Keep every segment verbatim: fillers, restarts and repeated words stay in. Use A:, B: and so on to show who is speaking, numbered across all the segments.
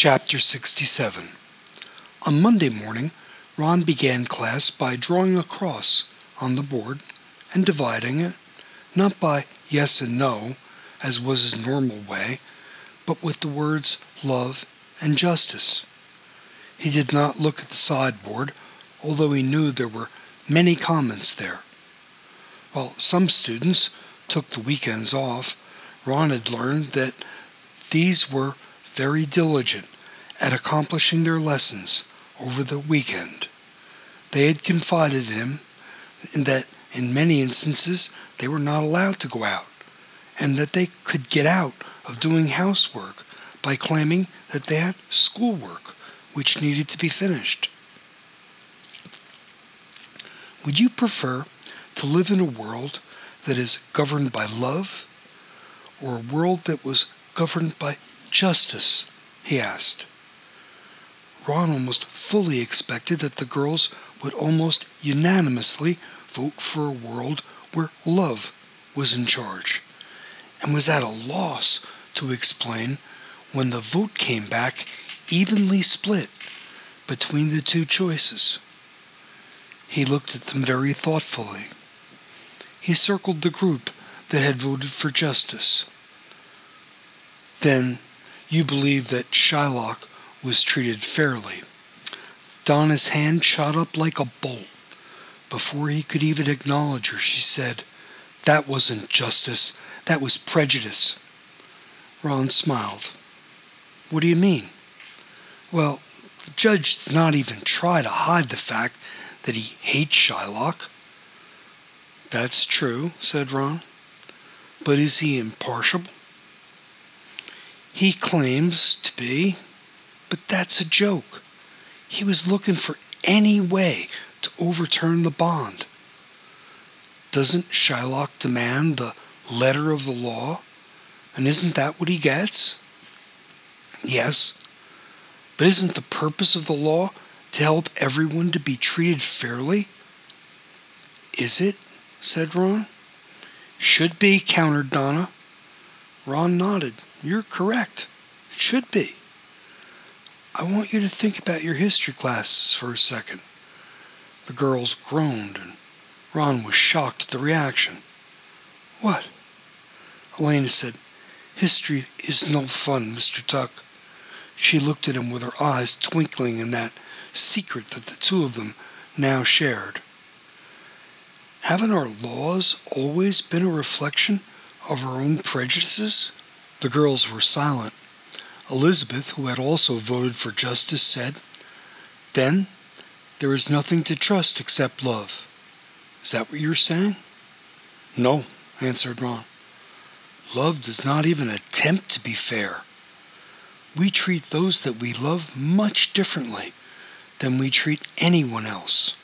A: Chapter sixty-seven. On Monday morning, Ron began class by drawing a cross on the board and dividing it, not by yes and no, as was his normal way, but with the words love and justice. He did not look at the sideboard, although he knew there were many comments there. While some students took the weekends off, Ron had learned that these were very diligent at accomplishing their lessons over the weekend. They had confided in him in that in many instances they were not allowed to go out, and that they could get out of doing housework by claiming that they had schoolwork which needed to be finished. Would you prefer to live in a world that is governed by love, or a world that was governed by justice? He asked. Ron almost fully expected that the girls would almost unanimously vote for a world where love was in charge, and was at a loss to explain when the vote came back evenly split between the two choices. He looked at them very thoughtfully. He circled the group that had voted for justice. Then, you believe that Shylock was treated fairly. Donna's hand shot up like a bolt. Before he could even acknowledge her, she said, "That wasn't justice, that was prejudice." Ron smiled. "What do you mean?" "Well, the judge does not even try to hide the fact that he hates Shylock." "That's true," said Ron. "But is he impartial?" "He claims to be, but that's a joke. He was looking for any way to overturn the bond." "Doesn't Shylock demand the letter of the law? And isn't that what he gets?" "Yes, but isn't the purpose of the law to help everyone to be treated fairly?" "Is it?" said Ron. "Should be," countered Donna. Ron nodded. "You're correct. It should be." "I want you to think about your history classes for a second." The girls groaned, and Ron was shocked at the reaction. "What?" Elena said, "History is no fun, Mister Tuck." She looked at him with her eyes twinkling in that secret that the two of them now shared. "Haven't our laws always been a reflection of our own prejudices?" The girls were silent. Elizabeth, who had also voted for justice, said, "Then there is nothing to trust except love. Is that what you're saying?" "No," answered Ron. "Love does not even attempt to be fair. We treat those that we love much differently than we treat anyone else."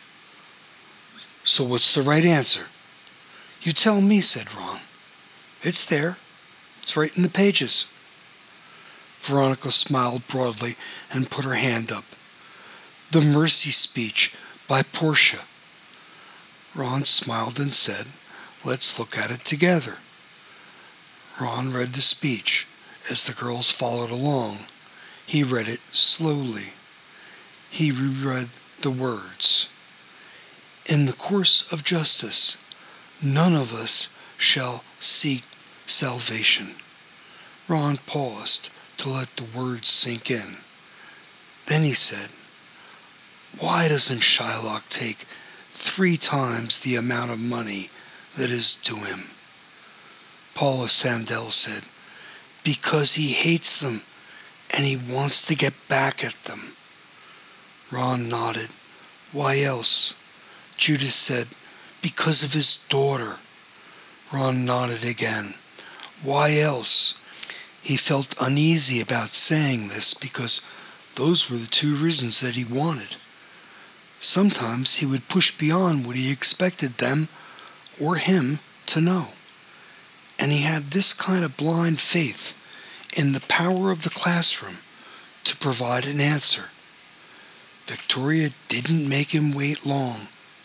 A: "So what's the right answer?" "You tell me," said Ron. "It's there. It's right in the pages." Veronica smiled broadly and put her hand up. "The Mercy Speech by Portia." Ron smiled and said, "Let's look at it together." Ron read the speech as the girls followed along. He read it slowly. He reread the words. "In the course of justice, none of us shall seek salvation." Ron paused to let the words sink in. Then he said, "Why doesn't Shylock take three times the amount of money that is due him?" Paula Sandell said, "Because he hates them and he wants to get back at them." Ron nodded. "Why else?" Judith said, "Because of his daughter." Ron nodded again. "Why else?" He felt uneasy about saying this because those were the two reasons that he wanted. Sometimes he would push beyond what he expected them or him to know. And he had this kind of blind faith in the power of the classroom to provide an answer. Victoria didn't make him wait long.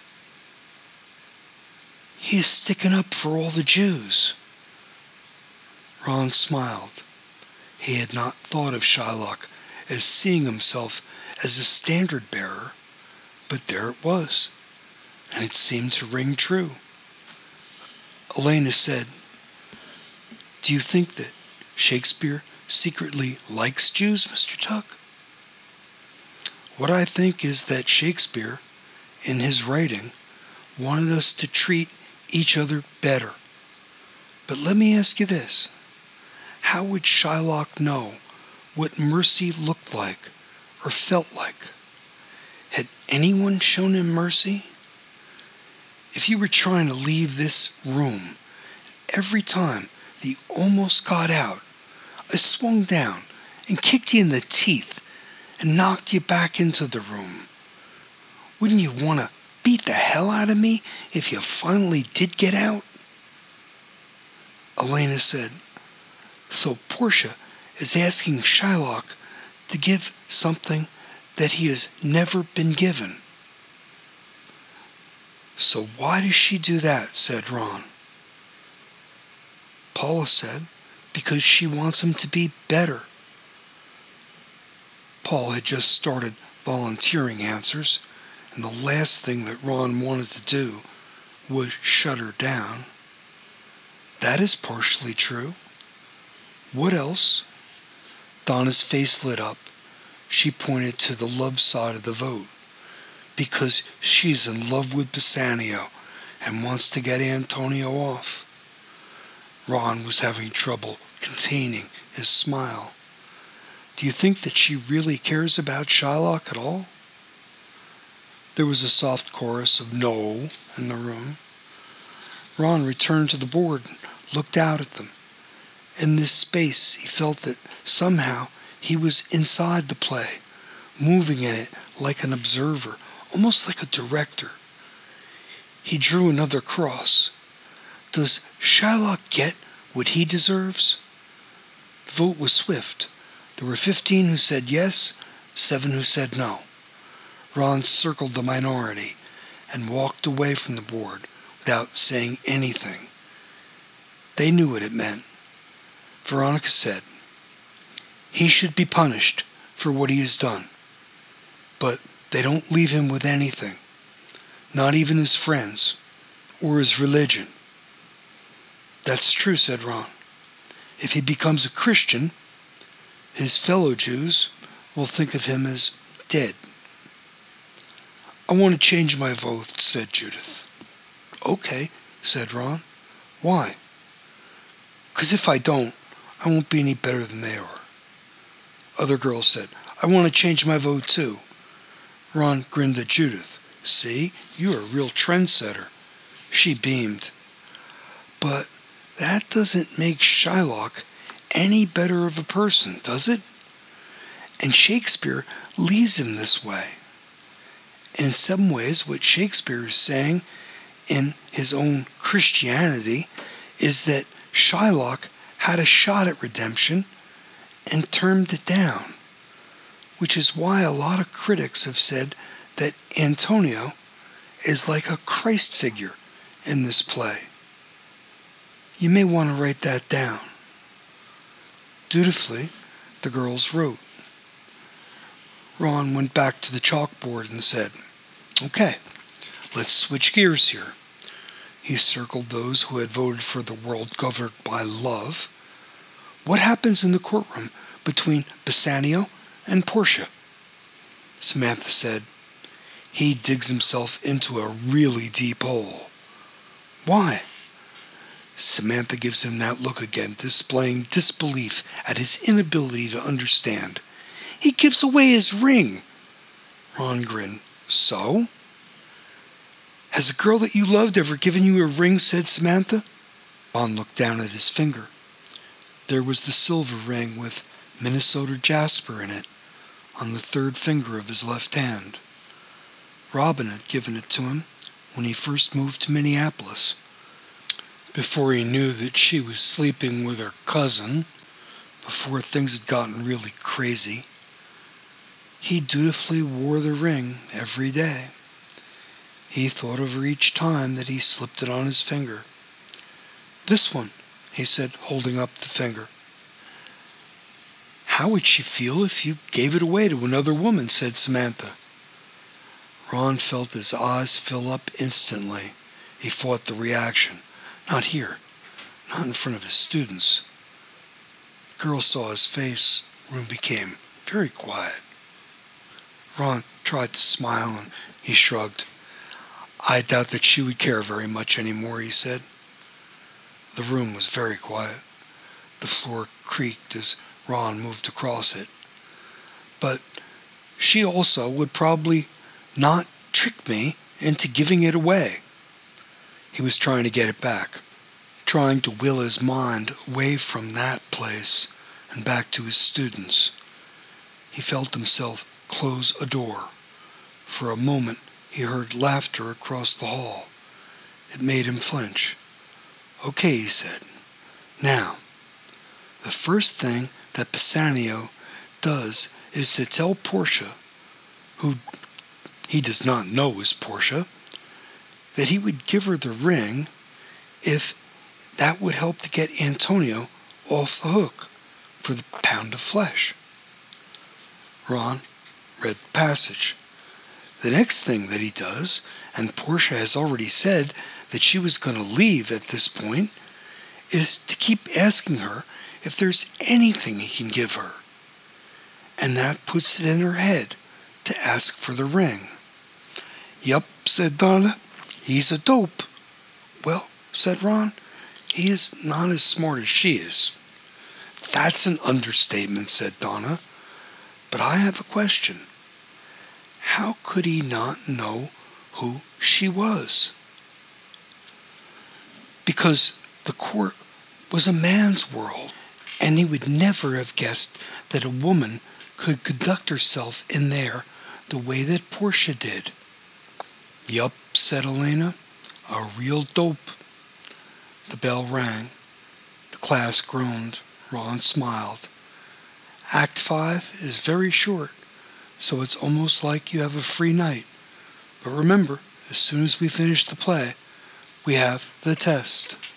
A: "He's sticking up for all the Jews." Ron smiled. He had not thought of Shylock as seeing himself as a standard bearer, but there it was, and it seemed to ring true. Elena said, "Do you think that Shakespeare secretly likes Jews, Mister Tuck?" "What I think is that Shakespeare, in his writing, wanted us to treat each other better. But let me ask you this. How would Shylock know what mercy looked like or felt like? Had anyone shown him mercy? If you were trying to leave this room, every time that you almost got out, I swung down and kicked you in the teeth and knocked you back into the room, wouldn't you want to beat the hell out of me if you finally did get out?" Elena said, "So Portia is asking Shylock to give something that he has never been given." "So why does she do that?" said Ron. Paula said, "Because she wants him to be better." Paul had just started volunteering answers, and the last thing that Ron wanted to do was shut her down. "That is partially true. What else?" Donna's face lit up. She pointed to the love side of the vote. "Because she's in love with Bassanio and wants to get Antonio off." Ron was having trouble containing his smile. "Do you think that she really cares about Shylock at all?" There was a soft chorus of "no" in the room. Ron returned to the board and looked out at them. In this space, he felt that somehow he was inside the play, moving in it like an observer, almost like a director. He drew another cross. Does Shylock get what he deserves? The vote was swift. There were fifteen who said yes, seven who said no. Ron circled the minority and walked away from the board without saying anything. They knew what it meant. Veronica said, "He should be punished for what he has done. But they don't leave him with anything, not even his friends or his religion." "That's true," said Ron. "If he becomes a Christian, his fellow Jews will think of him as dead." "I want to change my vote," said Judith. "Okay," said Ron. "Why?" "'Cause if I don't, I won't be any better than they are." Other girls said, "I want to change my vote too." Ron grinned at Judith. "See, you're a real trendsetter." She beamed. "But that doesn't make Shylock any better of a person, does it? And Shakespeare leaves him this way. In some ways, what Shakespeare is saying in his own Christianity is that Shylock had a shot at redemption and turned it down, which is why a lot of critics have said that Antonio is like a Christ figure in this play. You may want to write that down." Dutifully, the girls wrote. Ron went back to the chalkboard and said, "Okay, let's switch gears here." He circled those who had voted for the world governed by love. "What happens in the courtroom between Bassanio and Portia?" Samantha said, "He digs himself into a really deep hole." "Why?" Samantha gives him that look again, displaying disbelief at his inability to understand. "He gives away his ring." Ron grinned. "So?" "Has a girl that you loved ever given you a ring?" said Samantha. Ron looked down at his finger. There was the silver ring with Minnesota jasper in it on the third finger of his left hand. Robin had given it to him when he first moved to Minneapolis, before he knew that she was sleeping with her cousin, before things had gotten really crazy. He dutifully wore the ring every day. He thought of her each time that he slipped it on his finger. "This one," he said, holding up the finger. How would she feel if you gave it away to another woman, said Samantha. Ron felt his eyes fill up instantly. He fought the reaction. Not here. Not in front of his students. The girl saw his face. The room became very quiet. Ron tried to smile and he shrugged. I doubt that she would care very much anymore, he said. The room was very quiet. The floor creaked as Ron moved across it. But she also would probably not trick me into giving it away. He was trying to get it back, trying to will his mind away from that place and back to his students. He felt himself close a door. For a moment, he heard laughter across the hall. It made him flinch. Okay, he said. Now, the first thing that Bassanio does is to tell Portia, who he does not know is Portia, that he would give her the ring if that would help to get Antonio off the hook for the pound of flesh. Ron read the passage. The next thing that he does, and Portia has already said that she was going to leave at this point, is to keep asking her if there's anything he can give her. And that puts it in her head to ask for the ring. Yup, said Donna, he's a dope. Well, said Ron, he is not as smart as she is. That's an understatement, said Donna. But I have a question. How could he not know who she was? Because the court was a man's world, and he would never have guessed that a woman could conduct herself in there the way that Portia did. Yup, said Elena, a real dope. The bell rang. The class groaned. Ron smiled. Act five is very short, so it's almost like you have a free night. But remember, as soon as we finish the play, we have the test.